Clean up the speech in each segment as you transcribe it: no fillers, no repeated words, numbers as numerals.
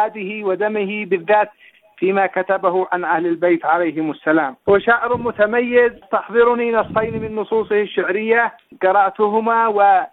جهاده ودمه بالذات فيما كتبه عن أهل البيت عليهم السلام. وشعر متميز تحضرني نصين من نصوصه الشعرية قرأتهما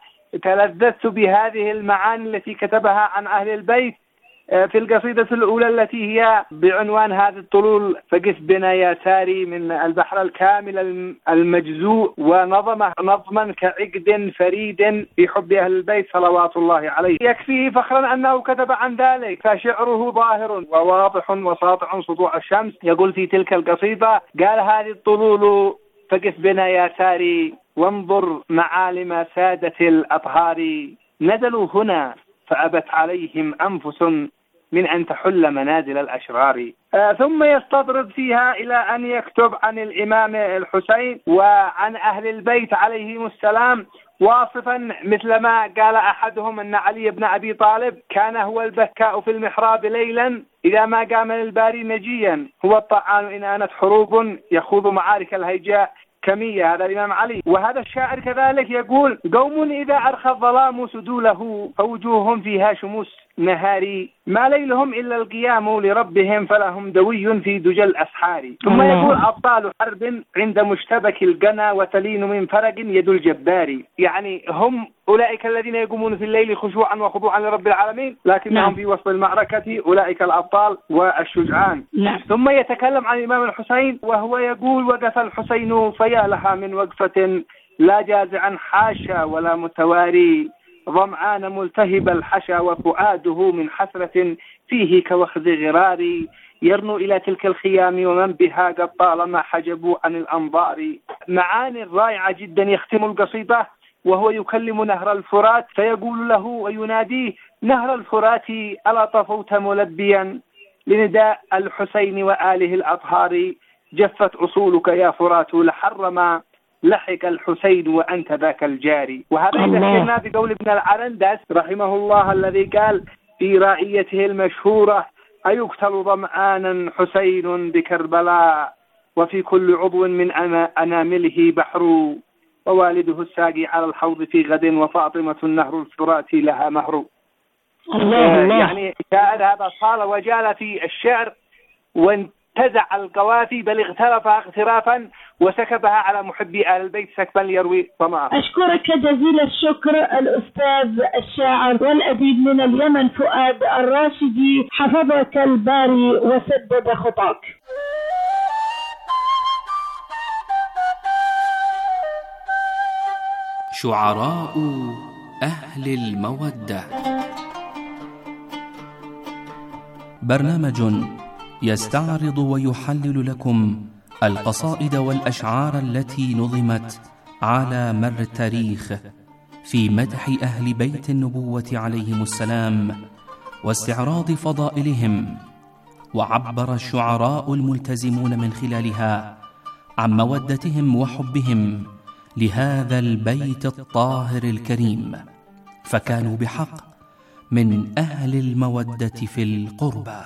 وتلذذت بهذه المعاني التي كتبها عن أهل البيت في القصيدة الأولى التي هي بعنوان هذا الطلول فقس بنا يا ساري من البحر الكامل المجزوء، ونظمه نظما كعقد فريد في حب أهل البيت صلوات الله عليه. يكفيه فخرا أنه كتب عن ذلك، فشعره ظاهر وواضح وساطع سطوع الشمس. يقول في تلك القصيدة: قال هذه الطلول فقس بنا يا ساري وانظر معالم سادة الأطهار، نزلوا هنا فأبت عليهم أنفس من أن تحل منازل الأشرار. ثم يستطرد فيها إلى أن يكتب عن الإمام الحسين وعن أهل البيت عليهم السلام، واصفا مثل ما قال أحدهم أن علي بن أبي طالب كان هو البكاء في المحراب ليلا إذا ما قام للباري نجيا، هو الطعان إن آنت حروب يخوض معارك الهيجاء كمية. هذا الإمام علي. وهذا الشاعر كذلك يقول: قوم إذا أرخى الظلام سدوله فوجوههم فيها شموس نهاري، ما ليلهم إلا القيام لربهم فلهم دوي في دجى الأسحار. ثم يقول: أبطال حرب عند مشتبك القنا وتلين من فرق يد الجبار. يعني هم أولئك الذين يقومون في الليل خشوعا وخضوعا لرب العالمين، لكنهم في وسط المعركة أولئك الأبطال والشجعان. ثم يتكلم عن الإمام الحسين وهو يقول: وقف الحسين فيا لها من وقفة لا جازعا حاشا ولا متواري، ظمعان ملتهب الحشا وفؤاده من حسرة فيه كوخذ غراري، يرنو إلى تلك الخيام ومن بها قد طالما حجبوا عن الأنظار. معاني رائعة جدا. يختم القصيدة وهو يكلم نهر الفرات فيقول له ويناديه: نهر الفرات ألا طفوت ملبيا لنداء الحسين وآله الأطهار، جفت أصولك يا فرات لحرما لحق الحسين وأنت ذاك الجاري. وهذا يذكرنا بقول ابن العرندس رحمه الله الذي قال في رائيته المشهورة: أيقتل ظمآنا حسين بكربلاء وفي كل عضو من أنامله بحر، ووالده الساقي على الحوض في غد وفاطمة النهر الفرات لها مهر. يعني شاعر هذا صال وجال في الشعر وانتزع القوافي، بل اغترفها اغترافا وسكبها على محبي آل البيت سكبا ليروي ظمأه. أشكرك جزيل الشكر الأستاذ الشاعر والأديب من اليمن فؤاد الراشدي، حفظك الباري وسدد خطاك. شعراء أهل المودة، برنامج يستعرض ويحلل لكم القصائد والأشعار التي نظمت على مر التاريخ في مدح أهل بيت النبوة عليهم السلام واستعراض فضائلهم. وعبر الشعراء الملتزمون من خلالها عن مودتهم وحبهم لهذا البيت الطاهر الكريم، فكانوا بحق من أهل المودة في القربى.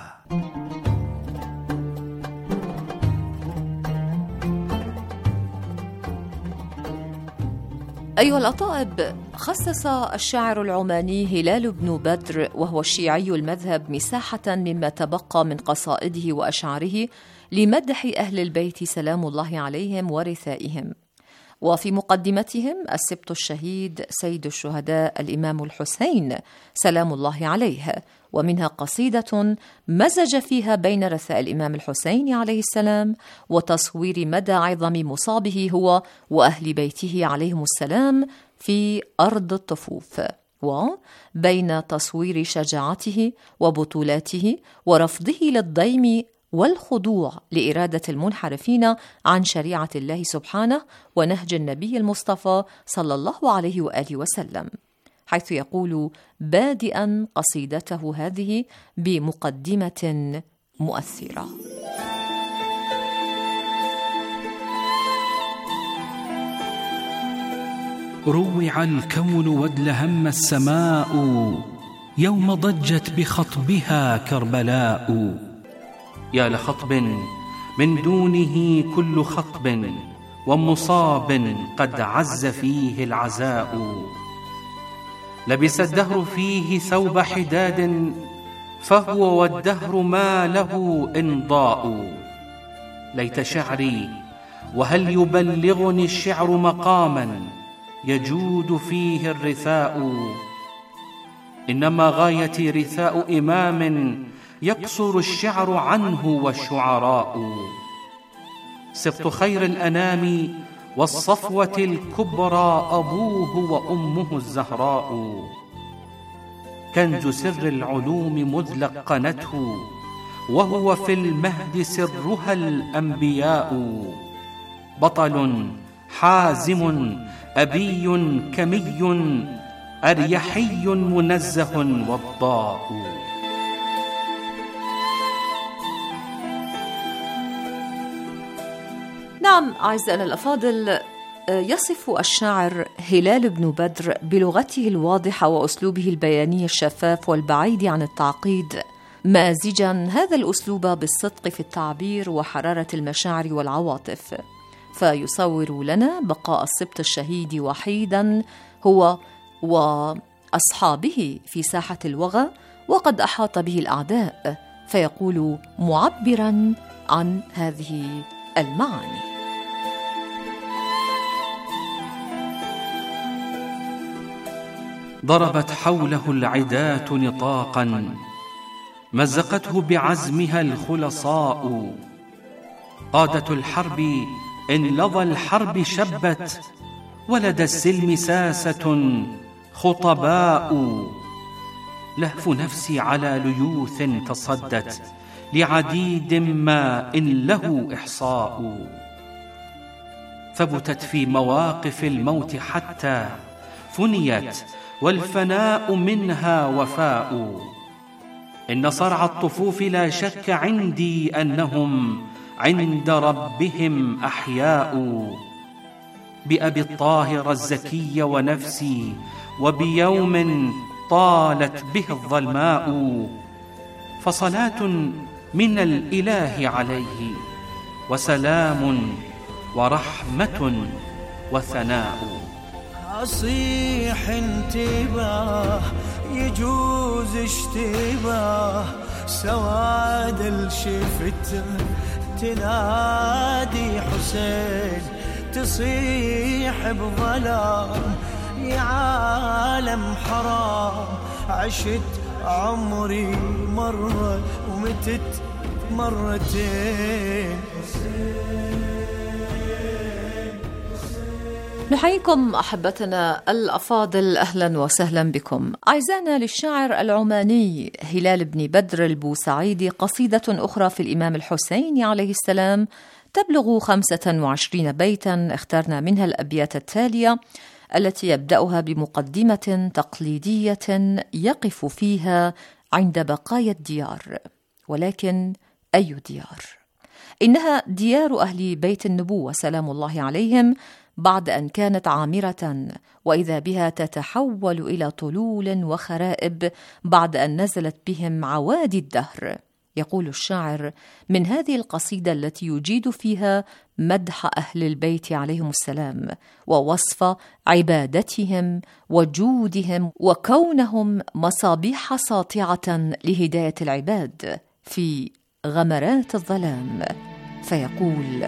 أيها الأطائب، خصص الشاعر العماني هلال بن بدر وهو الشيعي المذهب مساحة مما تبقى من قصائده وأشعاره لمدح أهل البيت سلام الله عليهم ورثائهم، وفي مقدمتهم السبط الشهيد سيد الشهداء الإمام الحسين سلام الله عليه، ومنها قصيدة مزج فيها بين رثاء الإمام الحسين عليه السلام وتصوير مدى عظم مصابه هو وأهل بيته عليهم السلام في أرض الطفوف، وبين تصوير شجاعته وبطولاته ورفضه للضيم والخضوع لإرادة المنحرفين عن شريعة الله سبحانه ونهج النبي المصطفى صلى الله عليه وآله وسلم، حيث يقول بادئا قصيدته هذه بمقدمة مؤثرة: روع الكون وادلهم السماء يوم ضجت بخطبها كربلاء، يا لخطب من دونه كل خطب ومصاب قد عز فيه العزاء، لبس الدهر فيه ثوب حداد فهو والدهر ما له إنضاء. ليت شعري وهل يبلغني الشعر مقاما يجود فيه الرثاء. إنما غايتي رثاء إمام يقصر الشعر عنه والشعراء. سبط خير الأنام والصفوة الكبرى أبوه وأمه الزهراء. كنز سر العلوم مذ لقنته وهو في المهد سرها الأنبياء. بطل حازم أبي كمي أريحي منزه وضاء. نعم أعزائنا الأفاضل، يصف الشاعر هلال بن بدر بلغته الواضحة وأسلوبه البياني الشفاف والبعيد عن التعقيد مازجا هذا الأسلوب بالصدق في التعبير وحرارة المشاعر والعواطف، فيصور لنا بقاء السبط الشهيد وحيدا هو وأصحابه في ساحة الوغى وقد أحاط به الأعداء، فيقول معبرا عن هذه المعاني. ضربت حوله العداة نطاقا مزقته بعزمها الخلصاء. قادة الحرب إن لظى الحرب شبت ولدى السلم ساسة خطباء. لهف نفسي على ليوث تصدت لعديد ما إن له إحصاء. ثبتت في مواقف الموت حتى فنيت والفناء منها وفاء. إن صرع الطفوف لا شك عندي أنهم عند ربهم أحياء. بأبي الطاهر الزكي ونفسي وبيوم طالت به الظلماء. فصلاة من الإله عليه وسلام ورحمة وثناء. أصيح انتباه يجوز اشتباه سواد الشفت تنادي حسين تصيح بظلام يا عالم حرام. عشت عمري مرة ومتت مرتين. نحييكم أحبتنا الأفاضل، أهلا وسهلا بكم. أعزائنا، للشاعر العماني هلال بن بدر البوسعيدي قصيدة أخرى في الإمام الحسين عليه السلام تبلغ 25 بيتا، اخترنا منها الأبيات التالية التي يبدأها بمقدمة تقليدية يقف فيها عند بقايا الديار. ولكن أي ديار؟ إنها ديار أهل بيت النبوة سلام الله عليهم بعد أن كانت عامرة، وإذا بها تتحول إلى طلول وخرائب بعد أن نزلت بهم عوادي الدهر. يقول الشاعر من هذه القصيدة التي يجيد فيها مدح أهل البيت عليهم السلام ووصف عبادتهم وجودهم وكونهم مصابيح ساطعة لهداية العباد في غمرات الظلام، فيقول: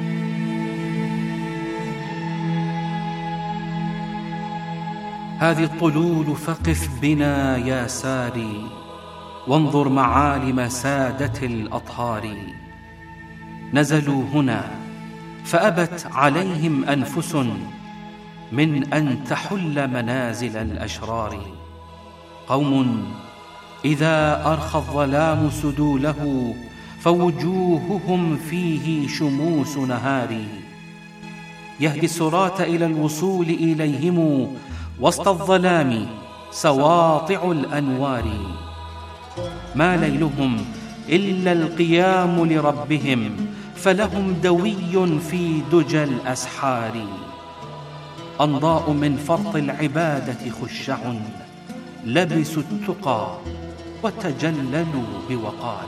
هذه الطلول فقف بنا يا ساري وانظر معالم سادة الأطهار. نزلوا هنا فأبت عليهم أنفس من أن تحل منازل الأشرار. قوم إذا أرخى الظلام سدوله فوجوههم فيه شموس نهار. يهدي السراة إلى الوصول إليهم وسط الظلام سواطع الأنوار. ما ليلهم إلا القيام لربهم فلهم دوي في دجى الأسحار. أنضاء من فرط العبادة خشع لبسوا التقى وتجللوا بوقار.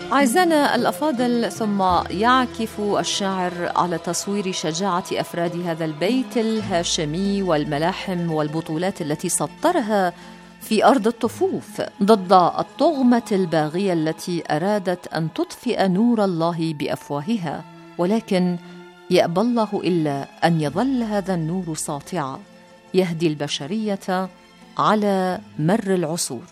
أعزائنا الأفاضل، ثم يعكف الشاعر على تصوير شجاعة أفراد هذا البيت الهاشمي والملاحم والبطولات التي سطرها في أرض الطفوف ضد الطغمة الباغية التي أرادت أن تطفئ نور الله بأفواهها، ولكن يأبى الله إلا أن يظل هذا النور ساطعا يهدي البشرية على مر العصور.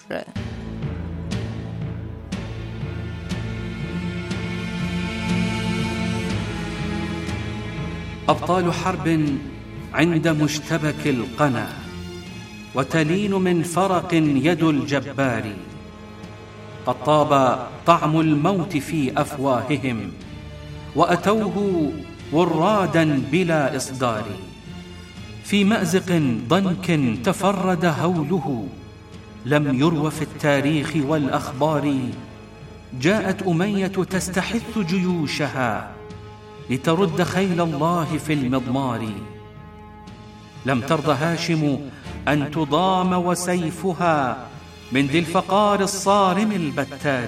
أبطال حرب عند مشتبك القنا، وتلين من فرق يد الجبار، قد طاب طعم الموت في أفواههم، وأتوه ورادا بلا إصدار. في مأزق ضنك تفرد هوله، لم يروى في التاريخ والأخبار. جاءت أمية تستحث جيوشها لترد خيل الله في المضمار. لم ترض هاشم أن تضام وسيفها من ذي الفقار الصارم البتار،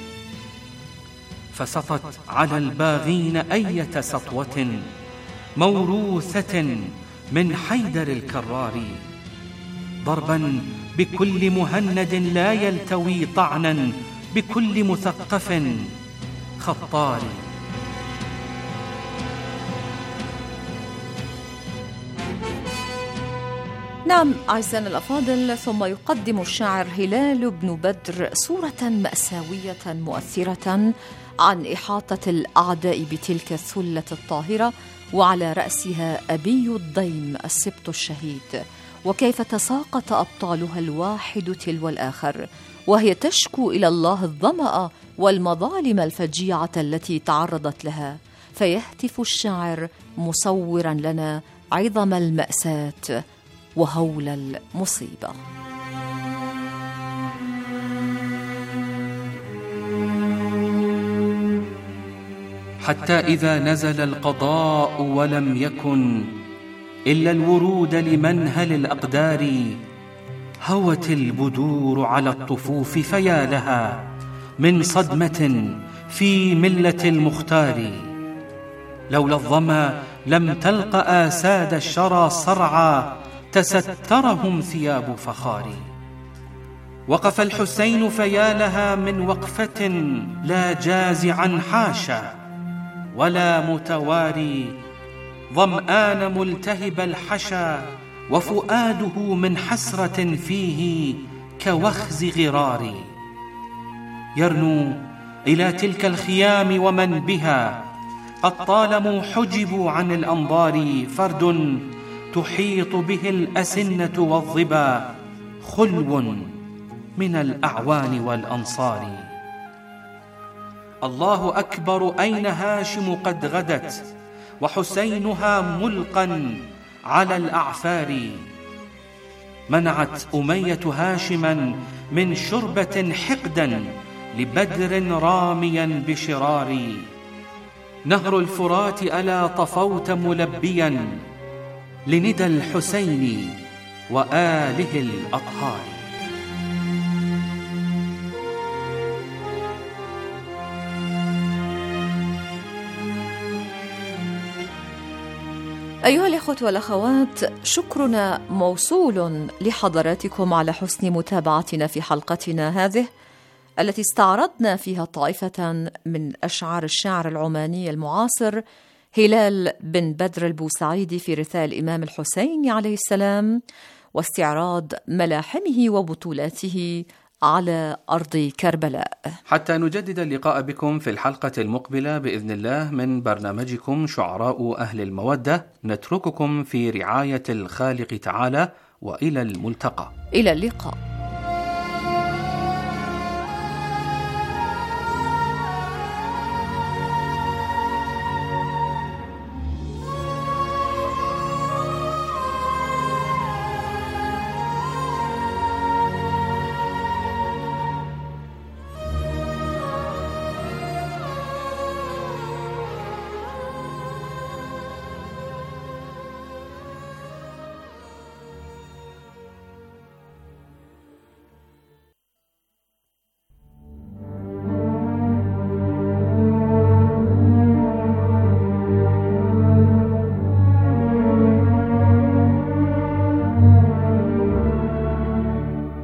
فسطت على الباغين أية سطوة موروثة من حيدر الكرار، ضربا بكل مهند لا يلتوي طعنا بكل مثقف خطار. نعم أعزائنا الأفاضل، ثم يقدم الشاعر هلال بن بدر صورة مأساوية مؤثرة عن إحاطة الأعداء بتلك الثلة الطاهرة، وعلى رأسها أبي الضيم السبط الشهيد، وكيف تساقط أبطالها الواحد تلو الآخر، وهي تشكو إلى الله الظمأ والمظالم الفجيعة التي تعرضت لها. فيهتف الشاعر مصورا لنا عظم المأساة وهول المصيبة. حتى إذا نزل القضاء ولم يكن إلا الورود لمنهل الأقدار، هوت البدور على الطفوف فيا لها من صدمة في ملة المختار. لولا الظما لم تلق آساد الشرى صرعا تسترهم ثياب فخار. وقف الحسين فيا لها من وقفة لا جازعا حاشا ولا متواري، ظمآن ملتهب الحشا وفؤاده من حسرة فيه كوخز غرار. يرنو إلى تلك الخيام ومن بها قد طالما حجبوا عن الأنظار، فرد تحيط به الأسنة والظبا، خلو من الأعوان والأنصار. الله أكبر أين هاشم قد غدت، وحسينها ملقا على الأعفار. منعت أمية هاشما من شربة حقدا لبدر راميا بشرار. نهر الفرات ألا طفوت ملبيا لندى الحسين وآله الأطهار. أيها الإخوة والأخوات، شكرنا موصول لحضراتكم على حسن متابعتنا في حلقتنا هذه التي استعرضنا فيها طائفة من أشعار الشاعر العماني المعاصر هلال بن بدر البوسعيدي في رثاء الإمام الحسين عليه السلام، واستعراض ملاحمه وبطولاته على أرض كربلاء. حتى نجدد اللقاء بكم في الحلقة المقبلة بإذن الله من برنامجكم شعراء أهل المودة، نترككم في رعاية الخالق تعالى، وإلى الملتقى. إلى اللقاء.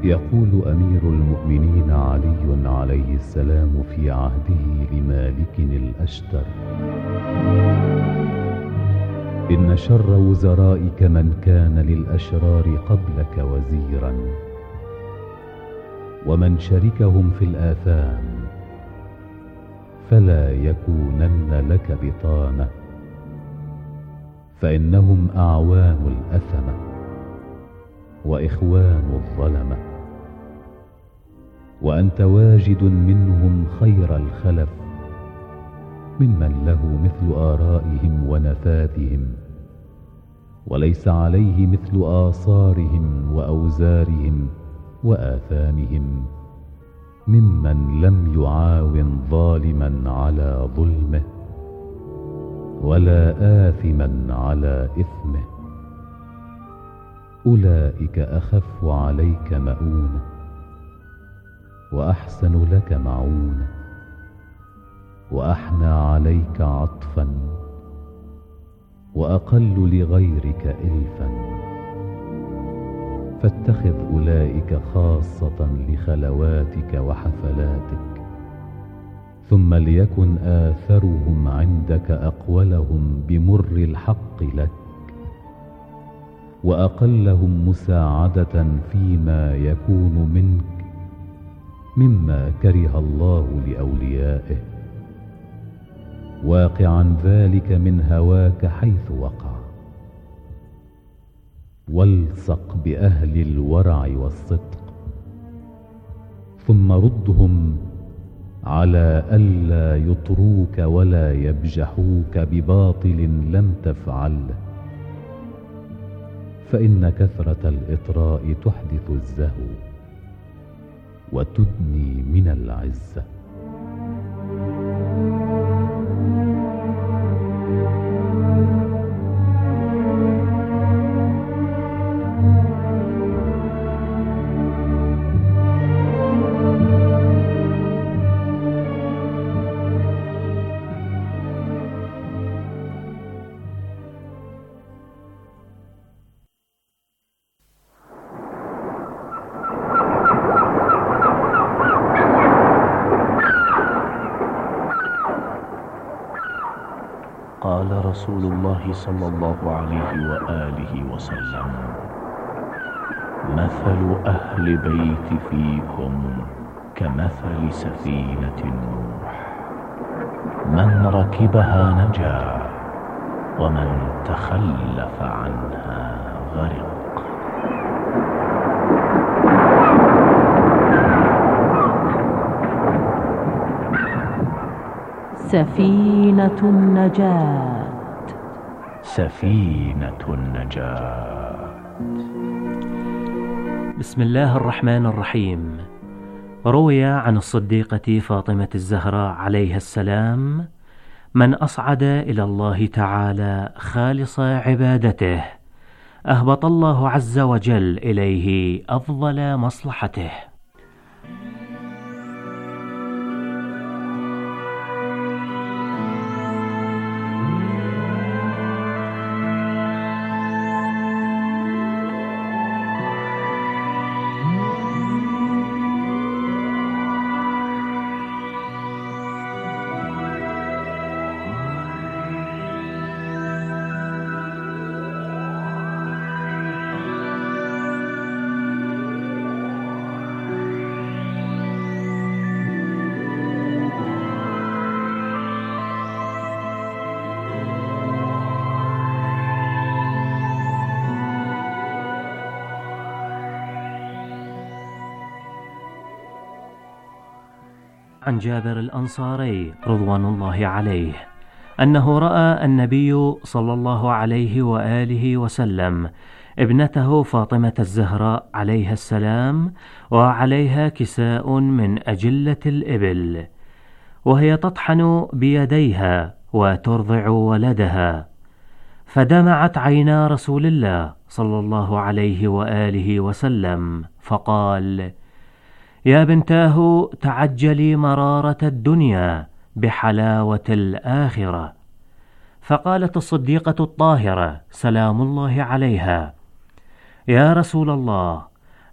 يقول أمير المؤمنين علي عليه السلام في عهده لمالك الأشتر: إن شر وزرائك من كان للأشرار قبلك وزيرا، ومن شركهم في الآثام فلا يكونن لك بطانة، فإنهم أعوان الأثمة وإخوان الظلمة، وأنت واجد منهم خير الخلف ممن له مثل آرائهم ونفاذهم، وليس عليه مثل آثارهم وأوزارهم وآثامهم، ممن لم يعاون ظالما على ظلمه ولا آثما على إثمه. أولئك أخف عليك مؤونة وأحسن لك معونة وأحنى عليك عطفا وأقل لغيرك إلفا، فاتخذ أولئك خاصة لخلواتك وحفلاتك، ثم ليكن آثرهم عندك أقولهم بمر الحق لك، وأقلهم مساعدة فيما يكون منك مما كره الله لأوليائه، واقعا ذلك من هواك حيث وقع. والصق بأهل الورع والصدق، ثم ردهم على ألا يطروك ولا يبجحوك بباطل لم تفعله، فإن كثرة الإطراء تحدث الزهو وتدني من العزة. قال رسول الله صلى الله عليه وآله وسلم: مثل أهل بيت فيكم كمثل سفينة نوح، من ركبها نجا ومن تخلف عنها غرق. سفينة النجاة. سفينة النجاة. بسم الله الرحمن الرحيم. روي عن الصديقة فاطمة الزهراء عليها السلام: من أصعد إلى الله تعالى خالص عبادته أهبط الله عز وجل إليه أفضل مصلحته. عن جابر الأنصاري رضوان الله عليه أنه رأى النبي صلى الله عليه وآله وسلم ابنته فاطمة الزهراء عليها السلام وعليها كساء من أجلة الإبل، وهي تطحن بيديها وترضع ولدها، فدمعت عينا رسول الله صلى الله عليه وآله وسلم فقال: يا بنتاه تعجلي مرارة الدنيا بحلاوة الآخرة. فقالت الصديقة الطاهرة سلام الله عليها: يا رسول الله،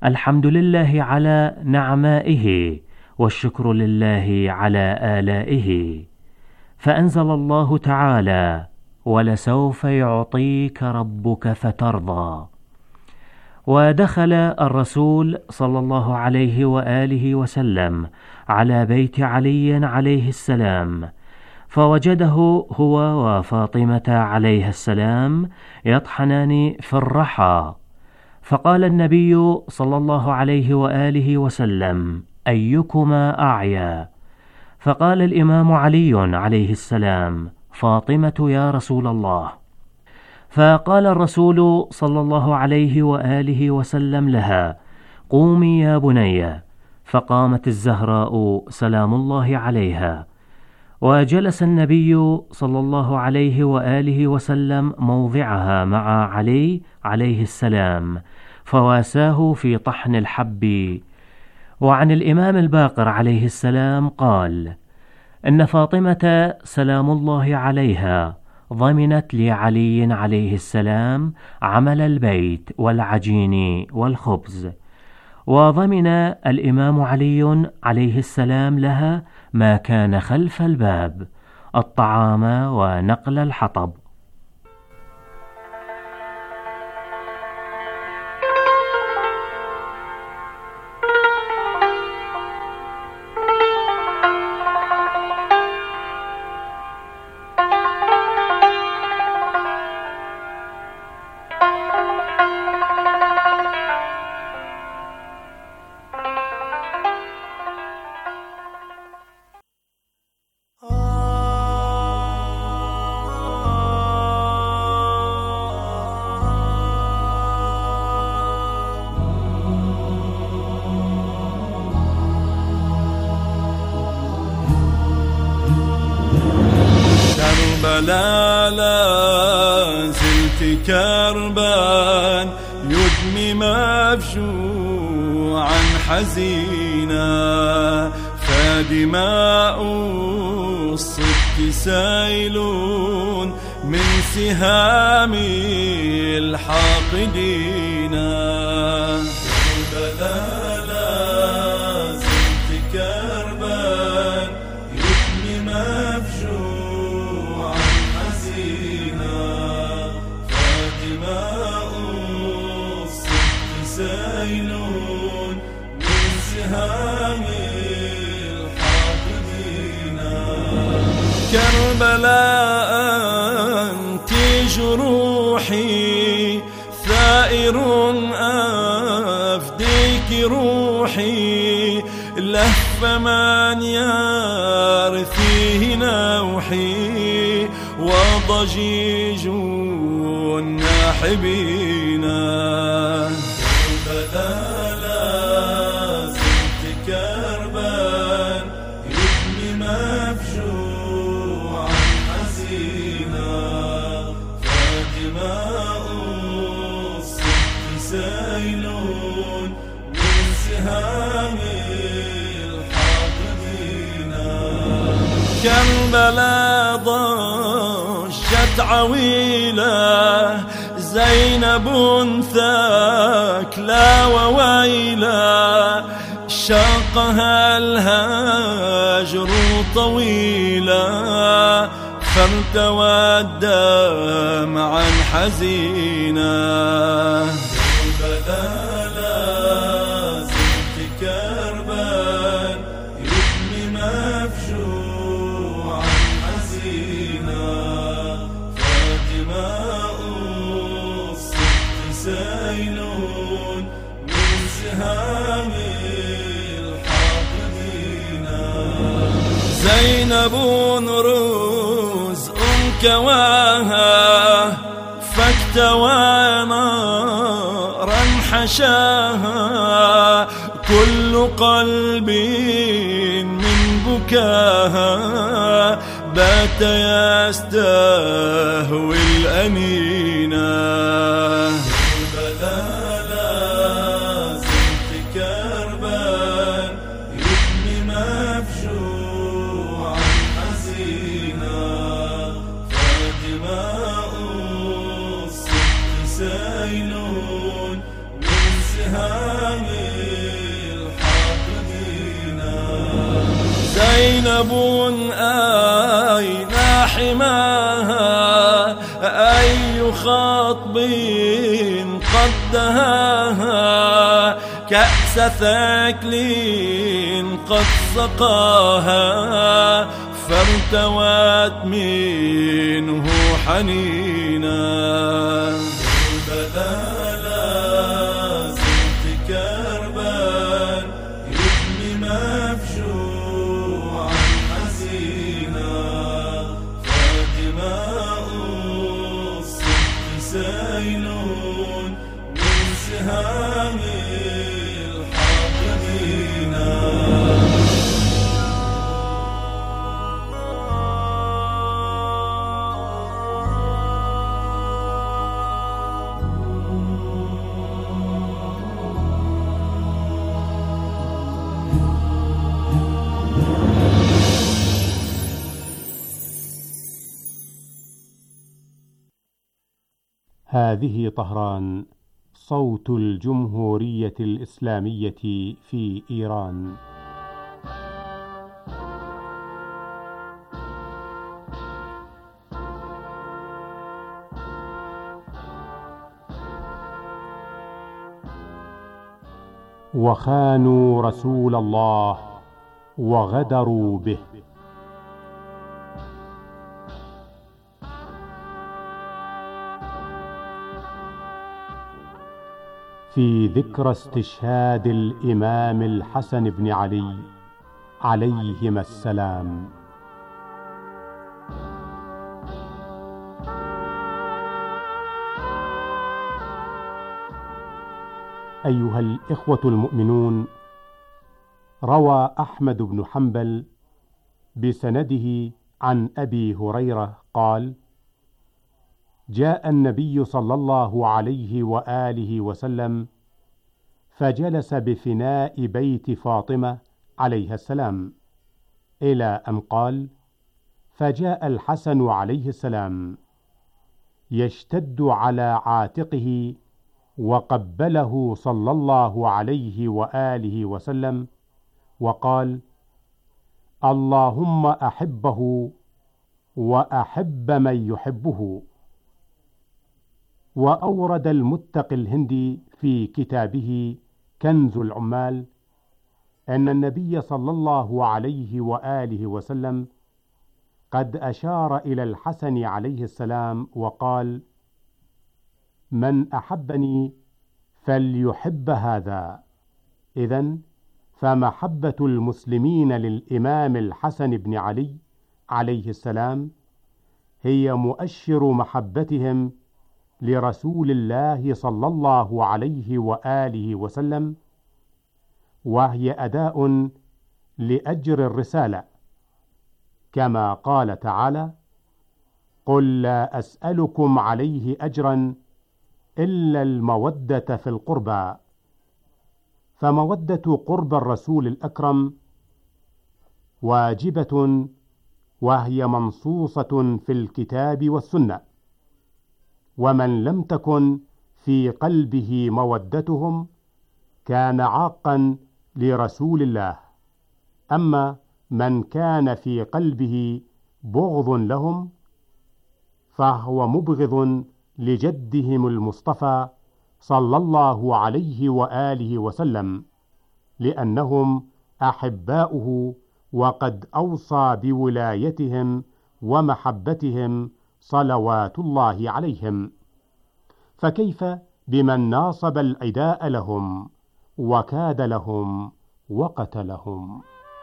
الحمد لله على نعمائه والشكر لله على آلائه. فأنزل الله تعالى: ولسوف يعطيك ربك فترضى. ودخل الرسول صلى الله عليه وآله وسلم على بيت علي عليه السلام، فوجده هو وفاطمة عليها السلام يطحنان في الرحى، فقال النبي صلى الله عليه وآله وسلم: أيكما أعيا؟ فقال الإمام علي عليه السلام: فاطمة يا رسول الله. فقال الرسول صلى الله عليه وآله وسلم لها: قومي يا بني. فقامت الزهراء سلام الله عليها، وجلس النبي صلى الله عليه وآله وسلم موضعها مع علي عليه السلام، فواساه في طحن الحب. وعن الإمام الباقر عليه السلام قال: إن فاطمة سلام الله عليها ضمنت لعلي عليه السلام عمل البيت والعجين والخبز، وضمن الإمام علي عليه السلام لها ما كان خلف الباب: الطعام ونقل الحطب. لا لا زلت كربان يدمي مفجوعا حزينا، فدماء الصدق سيلون من سهام الحاقدين. لا لا زلت كربان يدمي مفجوعا سيلون من سهام الحاقدين. كربلاء أنت جروحي ثائر أفديك روحي، لهف من يرثيه نوحي وضجيج الناحبين. لا زلت كربان يدمي مفجوعا حزينا، فدماء الصدق سيلون من سهام الحاقدين. كربلاء ضجت عويلة زينب ثاكلى وويلا، شاقها الهجر طويلا، فارتوى الدمعا حزينا. لا زلت كربان يدمي مفجوعا حزينا، فدماء سيلون من سهام الحاقدين. زينب رزء كواها فاكتوى نارا حشاها، كل قلب من بكاها بات يستهوي الأنينا. لا زلت كربان يدمي مفجوعا حزينا، فدماء الصدق سيلون من سهام الحاقدين. زينب أين حماها أي خطب قد دهاها كأس ثكل قد سقاها فارتوت منه حنينا. بدلا زلت كربا يبني مفجوعا حزينا فدماء الصدق سيل من سهام الحاقدين. هذه طهران، صوت الجمهورية الإسلامية في إيران. وخانوا رسول الله وغدروا به. في ذكرى استشهاد الإمام الحسن بن علي عليهما السلام. أيها الإخوة المؤمنون، روى أحمد بن حنبل بسنده عن أبي هريرة قال: جاء النبي صلى الله عليه وآله وسلم فجلس بفناء بيت فاطمة عليها السلام إلى أن قال: فجاء الحسن عليه السلام يشتد على عاتقه وقبله صلى الله عليه وآله وسلم وقال: اللهم أحبه وأحب من يحبه. وأورد المتقي الهندي في كتابه كنز العمال أن النبي صلى الله عليه وآله وسلم قد أشار إلى الحسن عليه السلام وقال: من أحبني فليحب هذا. إذن فمحبة المسلمين للإمام الحسن بن علي عليه السلام هي مؤشر محبتهم لرسول الله صلى الله عليه وآله وسلم، وهي أداء لأجر الرسالة، كما قال تعالى: قل لا أسألكم عليه أجرا إلا المودة في القربى. فمودة قرب الرسول الأكرم واجبة، وهي منصوصة في الكتاب والسنة، ومن لم تكن في قلبه مودتهم كان عاقا لرسول الله. أما من كان في قلبه بغض لهم فهو مبغض لجدهم المصطفى صلى الله عليه وآله وسلم، لأنهم أحباؤه، وقد أوصى بولايتهم ومحبتهم صلوات الله عليهم. فكيف بمن ناصب العداء لهم وكاد لهم وقتلهم؟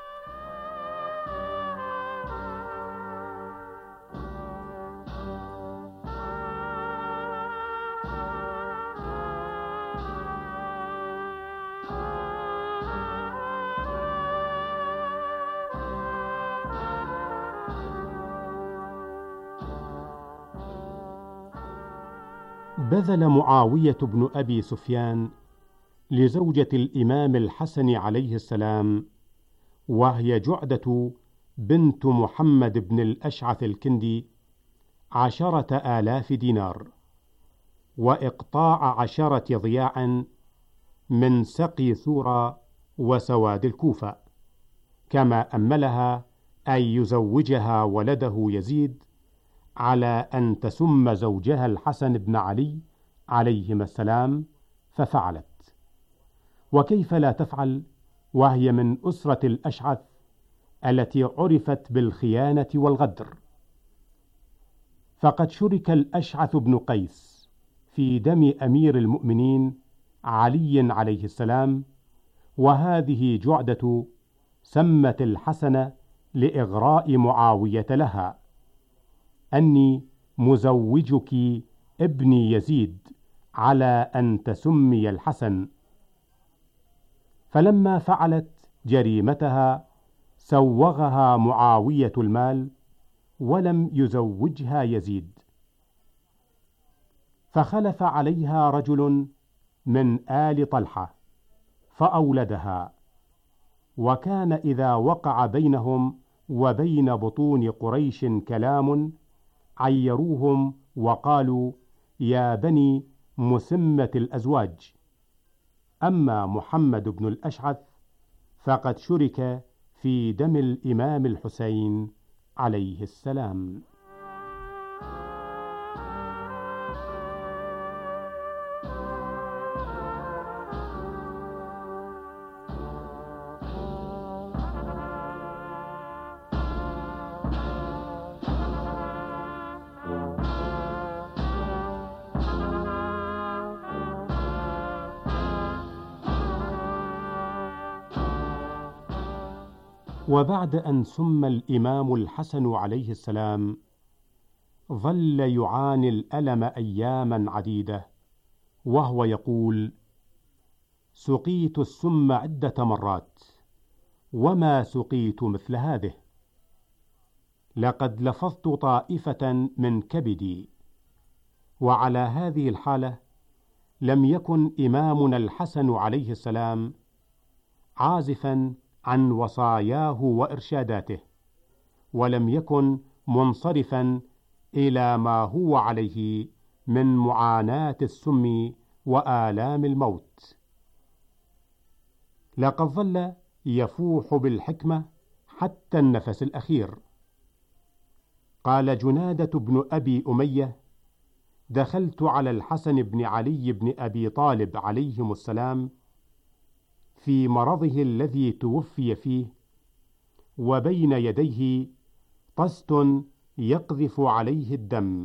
بذل معاوية بن أبي سفيان لزوجة الإمام الحسن عليه السلام، وهي جعدة بنت محمد بن الأشعث الكندي، 10,000 دينار، وإقطاع 10 ضياع من سقي ثورى وسواد الكوفة، كما أملها أن يزوجها ولده يزيد على أن تسم زوجها الحسن بن علي عليهما السلام، ففعلت. وكيف لا تفعل وهي من أسرة الأشعث التي عرفت بالخيانة والغدر؟ فقد شرك الأشعث بن قيس في دم أمير المؤمنين علي عليه السلام، وهذه جعدة سمت الحسن لإغراء معاوية لها: أني مزوجك ابني يزيد على أن تسمي الحسن. فلما فعلت جريمتها سوغها معاوية المال ولم يزوجها يزيد، فخلف عليها رجل من آل طلحة فأولدها. وكان إذا وقع بينهم وبين بطون قريش كلام عيروهم وقالوا: يا بني مسمة الأزواج. أما محمد بن الأشعث فقد شرك في دم الإمام الحسين عليه السلام. وبعد أن سم الإمام الحسن عليه السلام ظل يعاني الألم أياما عديدة، وهو يقول: سقيت السم عدة مرات وما سقيت مثل هذه، لقد لفظت طائفة من كبدي. وعلى هذه الحالة لم يكن إمامنا الحسن عليه السلام عازفا عن وصاياه وإرشاداته، ولم يكن منصرفا إلى ما هو عليه من معاناة السم وآلام الموت. لقد ظل يفوح بالحكمة حتى النفس الأخير. قال جنادة بن أبي أمية: دخلت على الحسن بن علي بن أبي طالب عليهم السلام في مرضه الذي توفي فيه، وبين يديه طست يقذف عليه الدم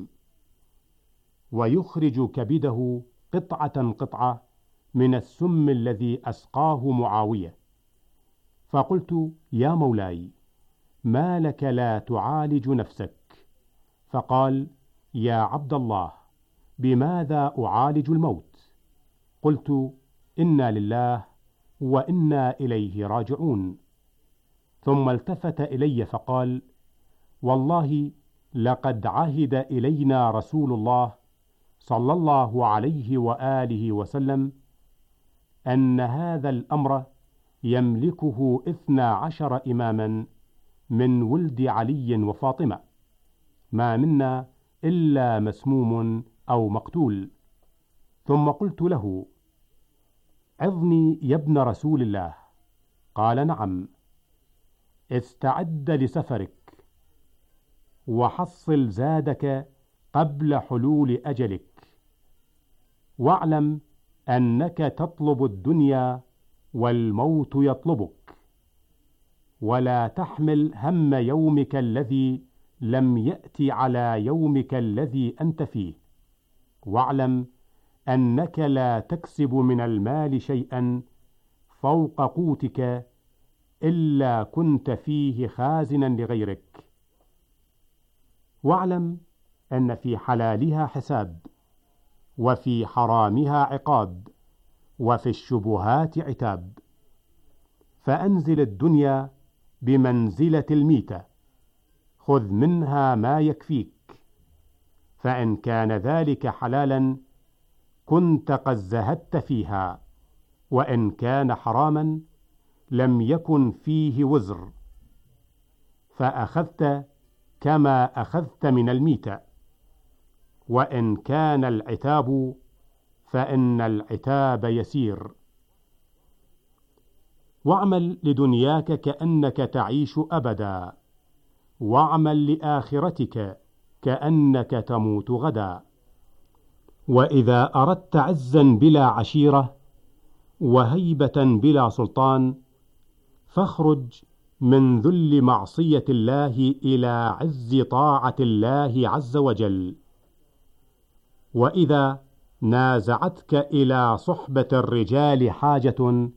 ويخرج كبده قطعة قطعة من السم الذي أسقاه معاوية. فقلت: يا مولاي، ما لك لا تعالج نفسك؟ فقال: يا عبد الله، بماذا أعالج الموت؟ قلت: إنا لله وإنا إليه راجعون. ثم التفت إلي فقال: والله لقد عهد إلينا رسول الله صلى الله عليه وآله وسلم أن هذا الأمر يملكه 12 إماما من ولد علي وفاطمة، ما منا إلا مسموم أو مقتول. ثم قلت له: عظني يا ابن رسول الله. قال: نعم. استعد لسفرك وحصل زادك قبل حلول أجلك، واعلم أنك تطلب الدنيا والموت يطلبك، ولا تحمل هم يومك الذي لم يأتي على يومك الذي أنت فيه، واعلم أنك لا تكسب من المال شيئا فوق قوتك إلا كنت فيه خازنا لغيرك، واعلم أن في حلالها حساب، وفي حرامها عقاب، وفي الشبهات عتاب. فأنزل الدنيا بمنزلة الميتة، خذ منها ما يكفيك، فإن كان ذلك حلالا كنت قد زهدت فيها، وإن كان حراما لم يكن فيه وزر، فأخذت كما أخذت من الميتة. وإن كان العتاب فإن العتاب يسير، واعمل لدنياك كأنك تعيش أبدا، واعمل لآخرتك كأنك تموت غدا. وإذا أردت عزا بلا عشيرة وهيبة بلا سلطان، فاخرج من ذل معصية الله إلى عز طاعة الله عز وجل. وإذا نازعتك إلى صحبة الرجال حاجة،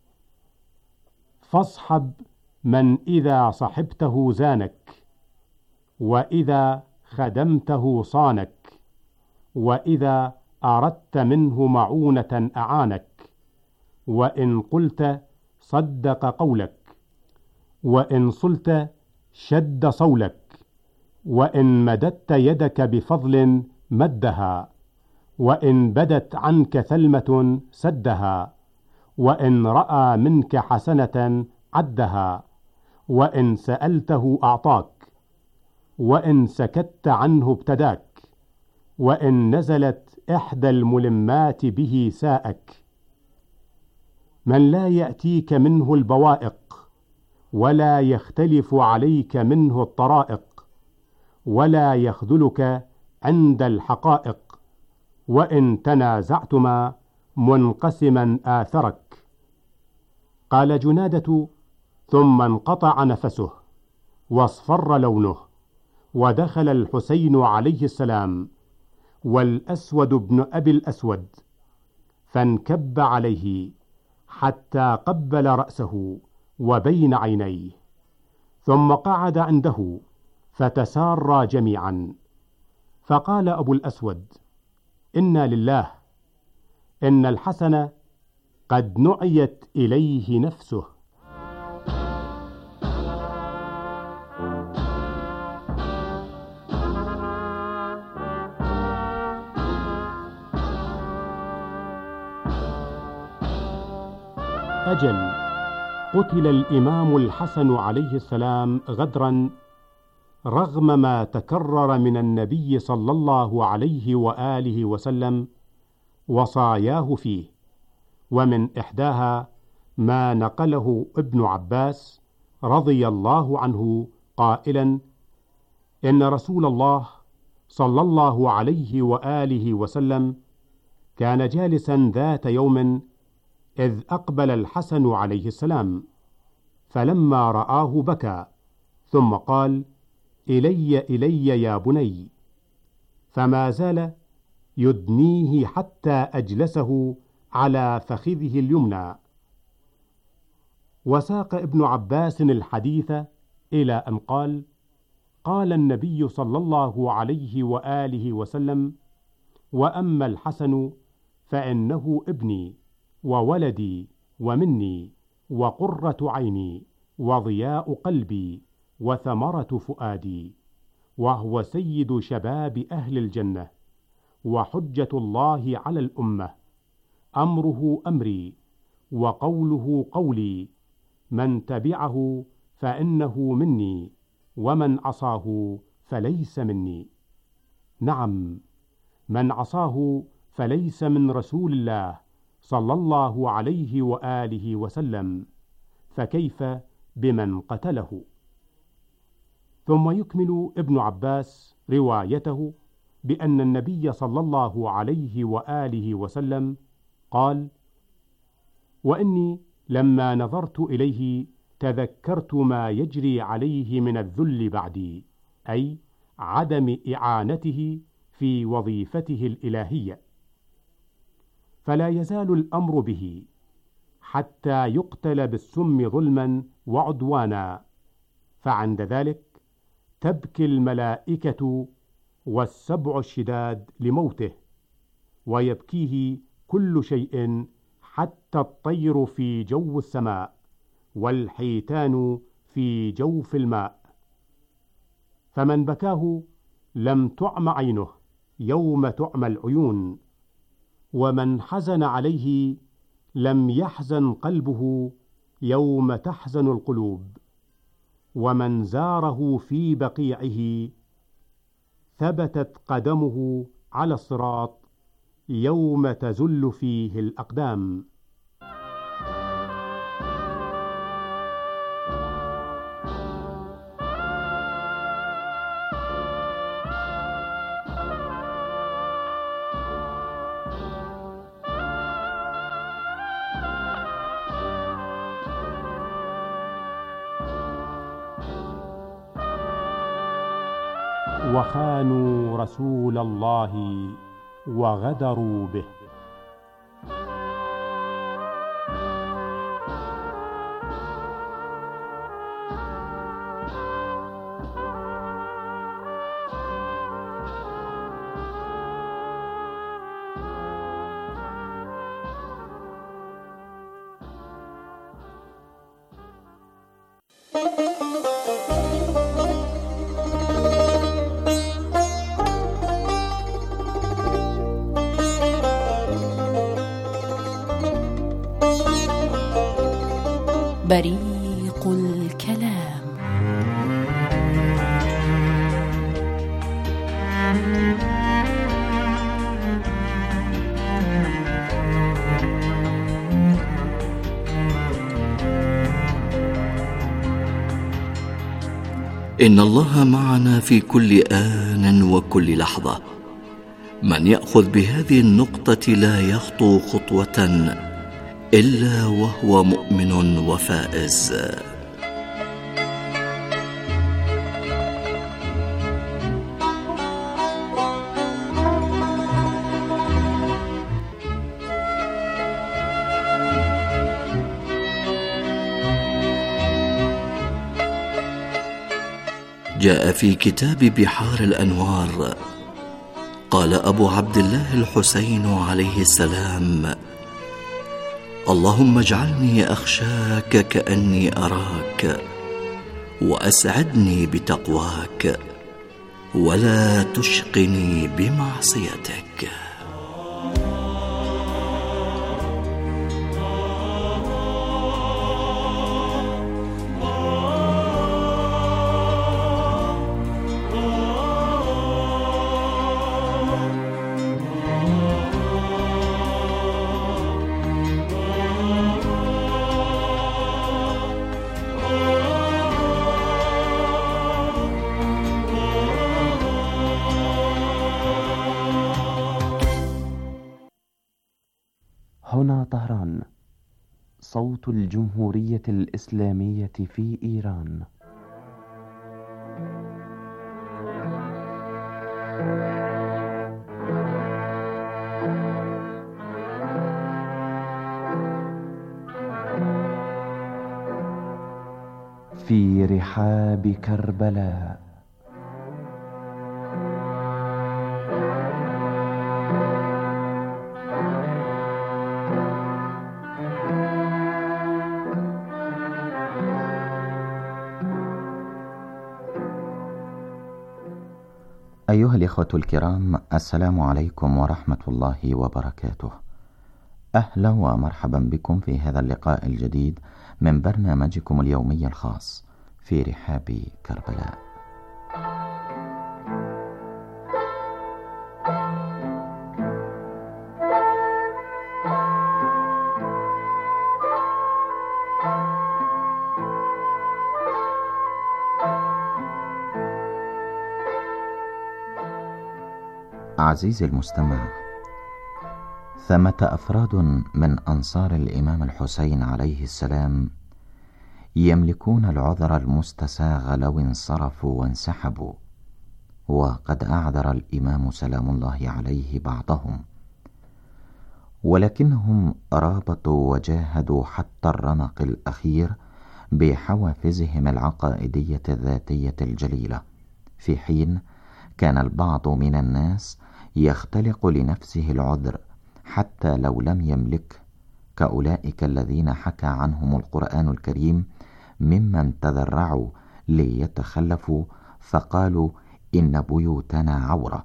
فاصحب من إذا صحبته زانك، وإذا خدمته صانك، وإذا أردت منه معونة أعانك، وإن قلت صدق قولك، وإن صلت شد صولك، وإن مددت يدك بفضل مدها، وإن بدت عنك ثلمة سدها، وإن رأى منك حسنة عدها، وإن سألته أعطاك، وإن سكت عنه ابتداك، وإن نزلت إحدى الملمات به ساءك. من لا يأتيك منه البوائق، ولا يختلف عليك منه الطرائق، ولا يخذلك عند الحقائق، وإن تنازعتما منقسما آثرك. قال جنادة: ثم انقطع نفسه واصفر لونه، ودخل الحسين عليه السلام والأسود بن أبي الأسود، فانكب عليه حتى قبل رأسه وبين عينيه، ثم قعد عنده فتسارى جميعا. فقال أبو الأسود: إنا لله، إن الحسن قد نعيت إليه نفسه. أجل، قتل الإمام الحسن عليه السلام غدرا، رغم ما تكرر من النبي صلى الله عليه وآله وسلم وصاياه فيه. ومن إحداها ما نقله ابن عباس رضي الله عنه قائلا: إن رسول الله صلى الله عليه وآله وسلم كان جالسا ذات يوم، إذ أقبل الحسن عليه السلام، فلما رآه بكى، ثم قال: إلي إلي يا بني، فما زال يدنيه حتى أجلسه على فخذه اليمنى. وساق ابن عباس الحديث إلى أن قال: قال النبي صلى الله عليه وآله وسلم: وأما الحسن فإنه ابني وولدي ومني وقرة عيني وضياء قلبي وثمرة فؤادي، وهو سيد شباب أهل الجنة، وحجة الله على الأمة، أمره أمري، وقوله قولي، من تبعه فإنه مني، ومن عصاه فليس مني. نعم، من عصاه فليس من رسول الله صلى الله عليه وآله وسلم، فكيف بمن قتله؟ ثم يكمل ابن عباس روايته بأن النبي صلى الله عليه وآله وسلم قال: وإني لما نظرت إليه تذكرت ما يجري عليه من الذل بعدي، أي عدم إعانته في وظيفته الإلهية، فلا يزال الأمر به حتى يقتل بالسم ظلما وعدوانا، فعند ذلك تبكي الملائكة والسبع الشداد لموته، ويبكيه كل شيء حتى الطير في جو السماء، والحيتان في جوف الماء. فمن بكاه لم تعم عينه يوم تعمى العيون، ومن حزن عليه لم يحزن قلبه يوم تحزن القلوب، ومن زاره في بقيعه ثبتت قدمه على الصراط يوم تزل فيه الأقدام. وخانوا رسول الله وغدروا به. بريق الكلام. إن الله معنا في كل آن وكل لحظة. من يأخذ بهذه النقطة لا يخطو خطوة إلا وهو مؤمن وفائز. جاء في كتاب بحار الأنوار قال أبو عبد الله الحسين عليه السلام: اللهم اجعلني أخشاك كأني أراك، وأسعدني بتقواك، ولا تشقني بمعصيتك. هنا طهران، صوت الجمهورية الإسلامية في إيران. في رحاب كربلاء. أيها الإخوة الكرام، السلام عليكم ورحمة الله وبركاته. أهلا ومرحبا بكم في هذا اللقاء الجديد من برنامجكم اليومي الخاص في رحاب كربلاء. عزيزي المستمع، ثمة أفراد من أنصار الإمام الحسين عليه السلام يملكون العذر المستساغ لو انصرفوا وانسحبوا، وقد أعذر الإمام سلام الله عليه بعضهم، ولكنهم رابطوا وجاهدوا حتى الرمق الأخير بحوافزهم العقائدية الذاتية الجليلة، في حين كان البعض من الناس يختلق لنفسه العذر حتى لو لم يملك، كأولئك الذين حكى عنهم القرآن الكريم ممن تذرعوا ليتخلفوا فقالوا إن بيوتنا عورة.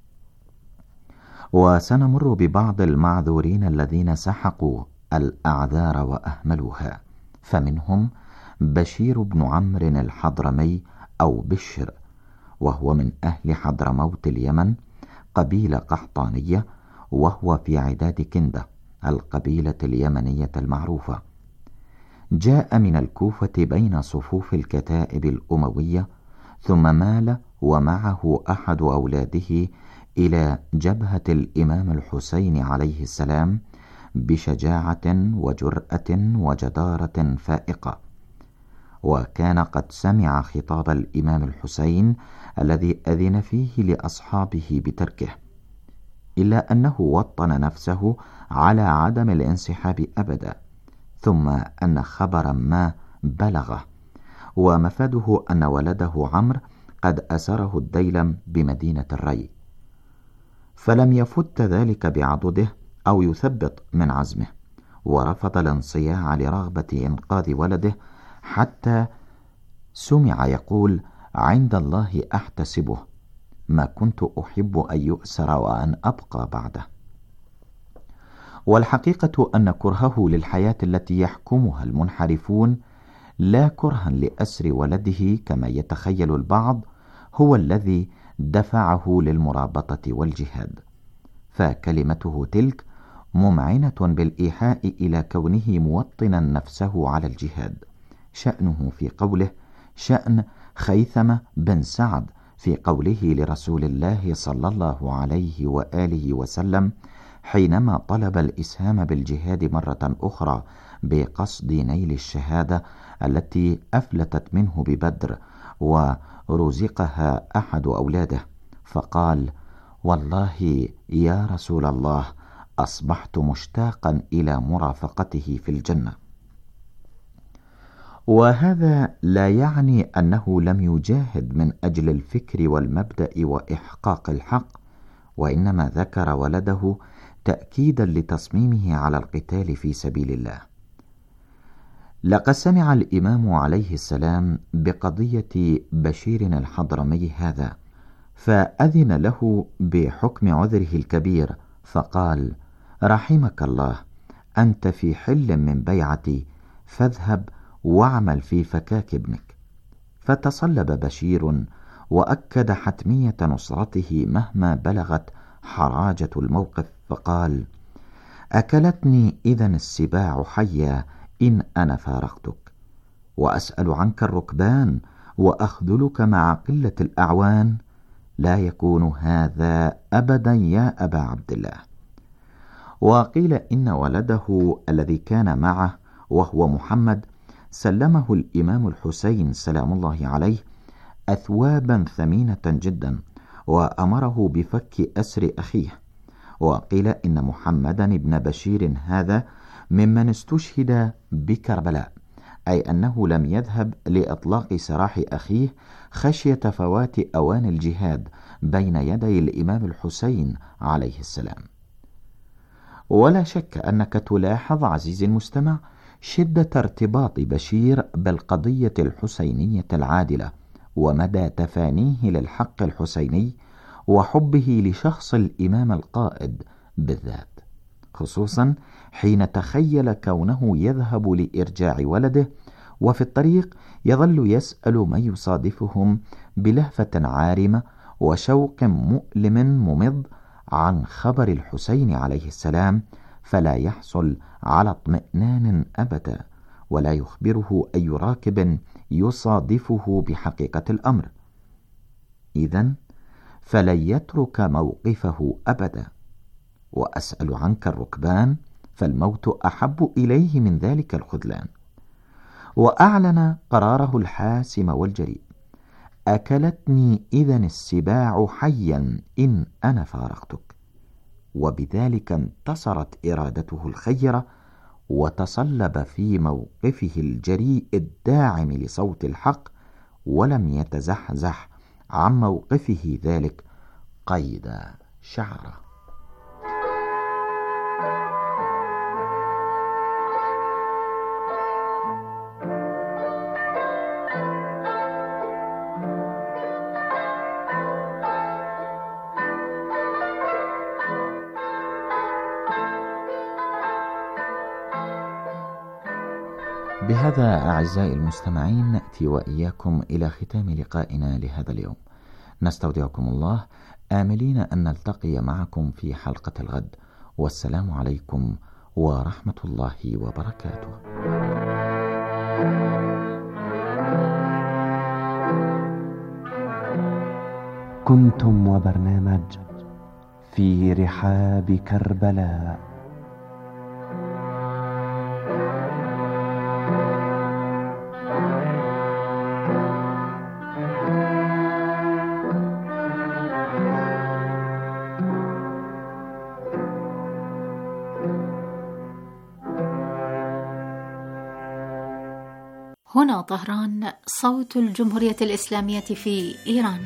وسنمر ببعض المعذورين الذين سحقوا الأعذار وأهملوها، فمنهم بشير بن عمرو الحضرمي أو بشر، وهو من أهل حضرموت اليمن، قبيلة قحطانية، وهو في عداد كندة القبيلة اليمنية المعروفة. جاء من الكوفة بين صفوف الكتائب الأموية، ثم مال ومعه أحد أولاده إلى جبهة الإمام الحسين عليه السلام بشجاعة وجرأة وجدارة فائقة، وكان قد سمع خطاب الإمام الحسين الذي أذن فيه لأصحابه بتركه، إلا أنه وطن نفسه على عدم الانسحاب أبدا، ثم أن خبرا ما بلغه، ومفاده أن ولده عمرو قد أسره الديلم بمدينة الري، فلم يفت ذلك بعضده أو يثبط من عزمه، ورفض الانصياع لرغبة إنقاذ ولده، حتى سمع يقول: عند الله أحتسبه، ما كنت أحب أن يؤسر وأن أبقى بعده. والحقيقة أن كرهه للحياة التي يحكمها المنحرفون لا كرها لأسر ولده كما يتخيل البعض هو الذي دفعه للمرابطة والجهاد، فكلمته تلك ممعنة بالإيحاء إلى كونه موطنا نفسه على الجهاد، شأنه في قوله شأن خيثمة بن سعد في قوله لرسول الله صلى الله عليه وآله وسلم حينما طلب الإسهام بالجهاد مرة أخرى بقصد نيل الشهادة التي أفلتت منه ببدر ورزقها أحد أولاده، فقال: والله يا رسول الله أصبحت مشتاقا إلى مرافقته في الجنة. وهذا لا يعني أنه لم يجاهد من أجل الفكر والمبدأ وإحقاق الحق، وإنما ذكر ولده تأكيدا لتصميمه على القتال في سبيل الله. لقد سمع الإمام عليه السلام بقضية بشير الحضرمي هذا، فأذن له بحكم عذره الكبير، فقال: رحمك الله، أنت في حل من بيعتي، فاذهب واعمل في فكاك ابنك. فتصلب بشير وأكد حتمية نصرته مهما بلغت حراجة الموقف، فقال: أكلتني إذن السباع حيا إن أنا فارقتك، وأسأل عنك الركبان وأخذلك مع قلة الأعوان، لا يكون هذا أبدا يا أبا عبد الله. وقيل إن ولده الذي كان معه وهو محمد سلمه الإمام الحسين سلام الله عليه أثوابا ثمينة جدا، وأمره بفك أسر أخيه. وقيل إن محمدا بن بشير هذا ممن استشهد بكربلاء، أي أنه لم يذهب لإطلاق سراح أخيه خشية فوات أوان الجهاد بين يدي الإمام الحسين عليه السلام. ولا شك أنك تلاحظ عزيزي المستمع شدة ارتباط بشير بالقضية الحسينية العادلة، ومدى تفانيه للحق الحسيني وحبه لشخص الإمام القائد بالذات، خصوصا حين تخيل كونه يذهب لإرجاع ولده، وفي الطريق يظل يسأل من يصادفهم بلهفة عارمة وشوق مؤلم ممض عن خبر الحسين عليه السلام، فلا يحصل على اطمئنان أبدا، ولا يخبره أي راكب يصادفه بحقيقة الأمر. إذن فلن يترك موقفه أبدا. وأسأل عنك الركبان، فالموت أحب إليه من ذلك الخذلان. وأعلن قراره الحاسم والجريء: أكلتني إذن السباع حيا إن أنا فارقتك. وبذلك انتصرت إرادته الخيرة، وتصلب في موقفه الجريء الداعم لصوت الحق، ولم يتزحزح عن موقفه ذلك قيد شعره. بهذا أعزائي المستمعين نأتي وإياكم إلى ختام لقائنا لهذا اليوم. نستودعكم الله، آملين أن نلتقي معكم في حلقة الغد، والسلام عليكم ورحمة الله وبركاته. كنتم وبرنامج في رحاب كربلاء. هنا طهران، صوت الجمهورية الإسلامية في إيران.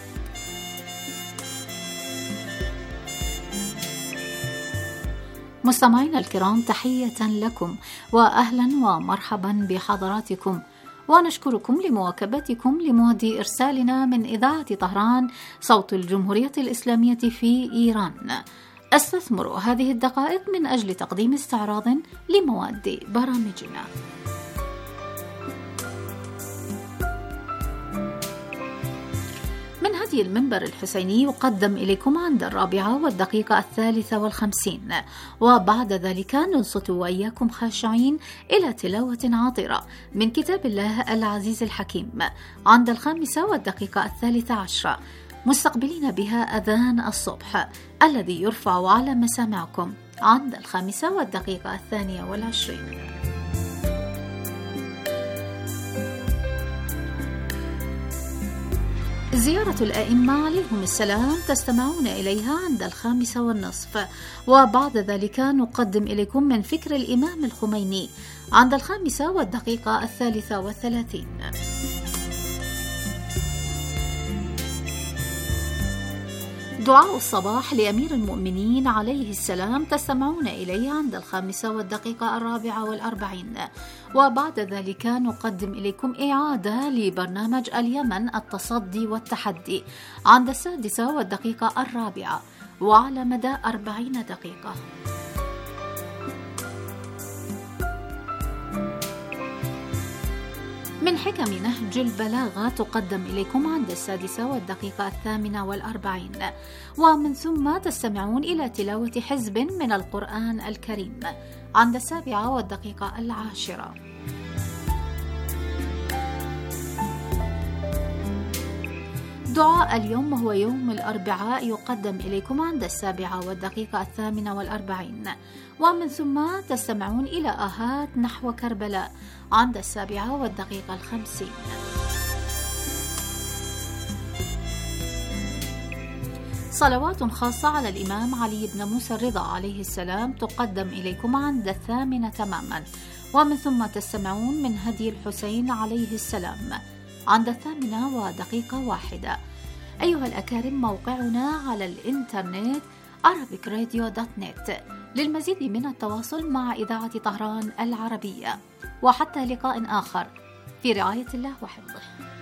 مستمعينا الكرام، تحية لكم وأهلا ومرحبا بحضراتكم، ونشكركم لمواكبتكم لموعد إرسالنا من إذاعة طهران صوت الجمهورية الإسلامية في إيران. أستثمر هذه الدقائق من أجل تقديم استعراض لمواد برامجنا. من هدي المنبر الحسيني يقدم إليكم عند 4:53، وبعد ذلك ننصت وإياكم خاشعين إلى تلاوة عاطرة من كتاب الله العزيز الحكيم عند 5:13، مستقبلين بها أذان الصبح الذي يرفع على مسامعكم عند 5:22. زيارة الأئمة عليهم السلام تستمعون إليها عند 5:30، وبعد ذلك نقدم إليكم من فكر الإمام الخميني عند 5:33. دعاء الصباح لأمير المؤمنين عليه السلام تستمعون إليه عند 5:44، وبعد ذلك نقدم إليكم إعادة لبرنامج اليمن التصدي والتحدي عند 6:04 وعلى مدى 40 دقيقة. من حكم نهج البلاغة تقدم إليكم عند 6:48، ومن ثم تستمعون إلى تلاوة حزب من القرآن الكريم عند 7:10. دعاء اليوم وهو يوم الأربعاء يقدم إليكم عند 7:48، ومن ثم تستمعون إلى آهات نحو كربلاء عند 7:50. صلوات خاصة على الإمام علي بن موسى الرضا عليه السلام تقدم إليكم عند 8 تماما، ومن ثم تستمعون من هدي الحسين عليه السلام عند 8:01. أيها الأكارم، موقعنا على الإنترنت arabicradio.net للمزيد من التواصل مع إذاعة طهران العربية. وحتى لقاء آخر، في رعاية الله وحفظه.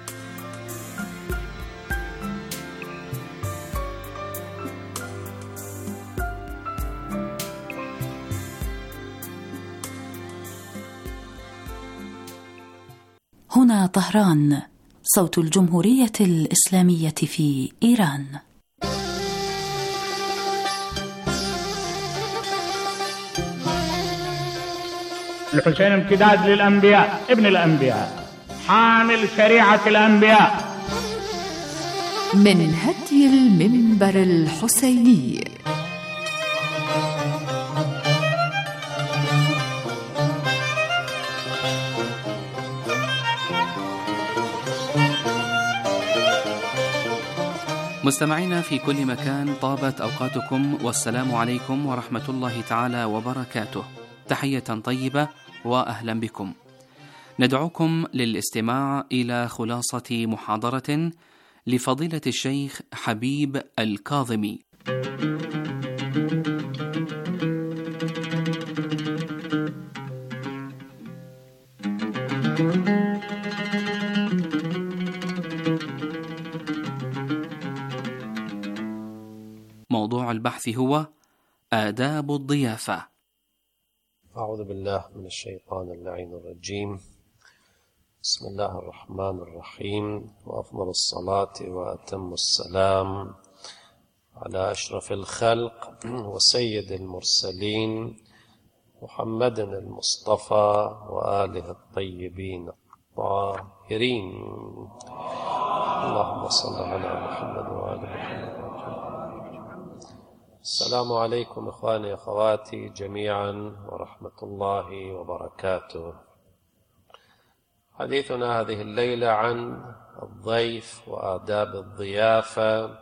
هنا طهران، صوت الجمهورية الإسلامية في إيران. الحسين امتداد للأنبياء، ابن الأنبياء، حامل شريعة الأنبياء. من هدي المنبر الحسيني. مستمعينا في كل مكان، طابت أوقاتكم، والسلام عليكم ورحمة الله تعالى وبركاته. تحية طيبة وأهلا بكم. ندعوكم للاستماع إلى خلاصة محاضرة لفضيلة الشيخ حبيب الكاظمي. موضوع البحث هو آداب الضيافة. أعوذ بالله من الشيطان اللعين الرجيم. بسم الله الرحمن الرحيم، وأفضل الصلاة وأتم السلام على أشرف الخلق وسيد المرسلين محمد المصطفى وآله الطيبين الطاهرين. اللهم صل على محمد وآل محمد. السلام عليكم إخواني أخواتي جميعا ورحمة الله وبركاته. حديثنا هذه الليلة عن الضيف وآداب الضيافة،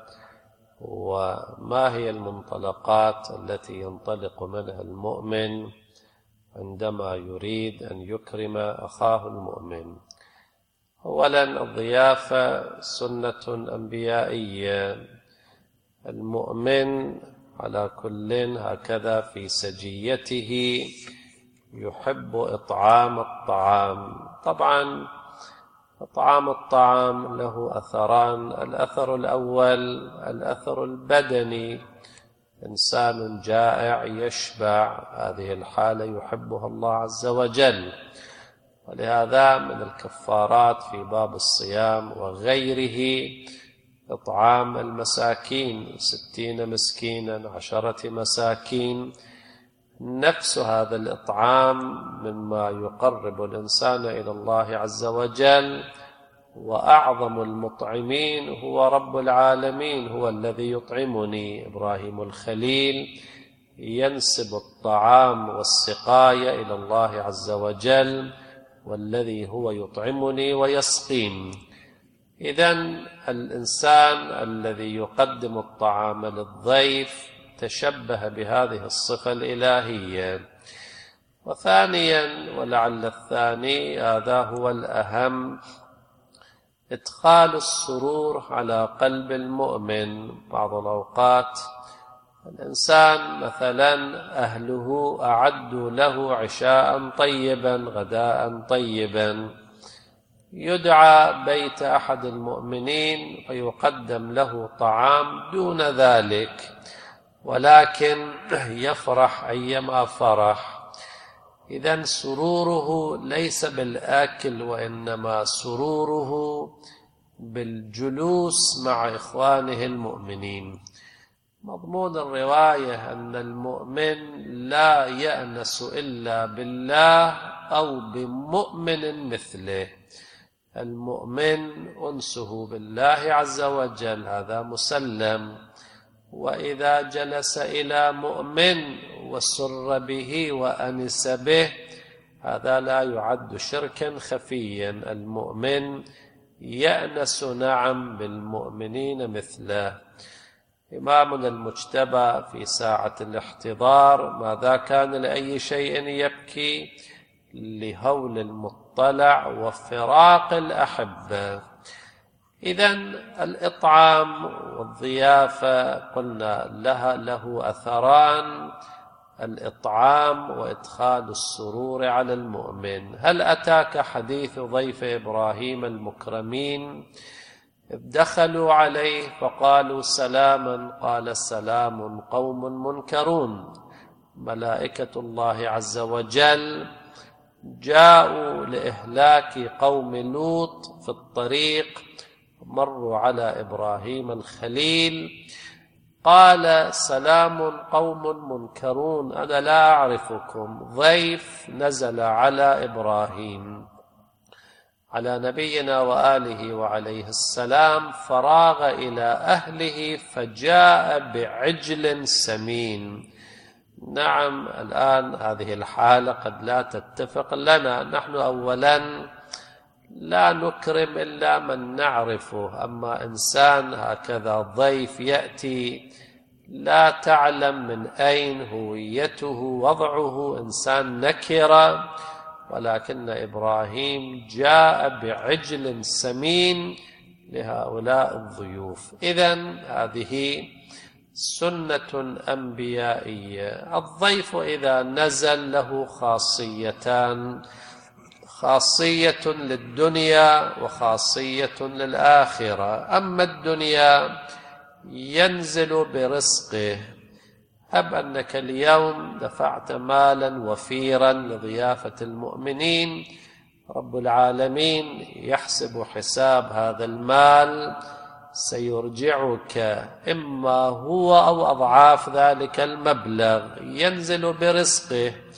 وما هي المنطلقات التي ينطلق منها المؤمن عندما يريد أن يكرم أخاه المؤمن. أولا، الضيافة سنة أنبيائية، المؤمن على كل هكذا في سجيته يحب إطعام الطعام. طبعا إطعام الطعام له أثران، الأثر الأول الأثر البدني، إنسان جائع يشبع، هذه الحالة يحبها الله عز وجل، ولهذا من الكفارات في باب الصيام وغيره إطعام المساكين، 60 مسكينا 10 مساكين. نفس هذا الإطعام مما يقرب الإنسان إلى الله عز وجل، وأعظم المطعمين هو رب العالمين، هو الذي يطعمني. إبراهيم الخليل ينسب الطعام والسقاية إلى الله عز وجل، والذي هو يطعمني ويسقين. إذن الإنسان الذي يقدم الطعام للضيف تشبه بهذه الصفة الإلهية. وثانيا، ولعل الثاني هذا هو الأهم، إدخال السرور على قلب المؤمن. بعض الأوقات الإنسان مثلا أهله أعدوا له عشاء طيبا، غداء طيبا، يدعى بيت أحد المؤمنين فيقدم له طعام دون ذلك، ولكن يفرح أيما فرح. إذن سروره ليس بالآكل، وإنما سروره بالجلوس مع إخوانه المؤمنين. مضمون الرواية أن المؤمن لا يأنس إلا بالله أو بمؤمن مثله. المؤمن أنسه بالله عز وجل، هذا مسلم. وإذا جلس إلى مؤمن وسر به وأنس به، هذا لا يعد شركا خفيا. المؤمن يأنس نعم بالمؤمنين مثله. إمامنا المجتبى في ساعة الاحتضار ماذا كان لأي شيء يبكي؟ لهول المطلع وفراق الأحبة. إذن الإطعام والضيافة قلنا له أثران، الإطعام وإدخال السرور على المؤمن. هل أتاك حديث ضيف إبراهيم المكرمين إذ دخلوا عليه فقالوا سلاما؟ قال سلام قوم منكرون. ملائكة الله عز وجل جاءوا لإهلاك قوم لوط في الطريق، مروا على إبراهيم الخليل، قال سلام قوم منكرون، أنا لا أعرفكم. ضيف نزل على إبراهيم على نبينا وآله وعليه السلام، فراغ إلى أهله فجاء بعجل سمين. نعم، الآن هذه الحالة قد لا تتفق لنا. نحن أولا لا نكرم إلا من نعرفه، أما إنسان هكذا ضيف يأتي لا تعلم من أين هويته وضعه، إنسان نكرة، ولكن إبراهيم جاء بعجل سمين لهؤلاء الضيوف. إذن هذه سنة أنبيائية. الضيف إذا نزل له خاصيتان، خاصية للدنيا وخاصية للآخرة. أما الدنيا ينزل برزقه. هب أنك اليوم دفعت مالا وفيرا لضيافة المؤمنين، رب العالمين يحسب حساب هذا المال، سيرجعك إما هو أو أضعاف ذلك المبلغ، ينزل برزقه.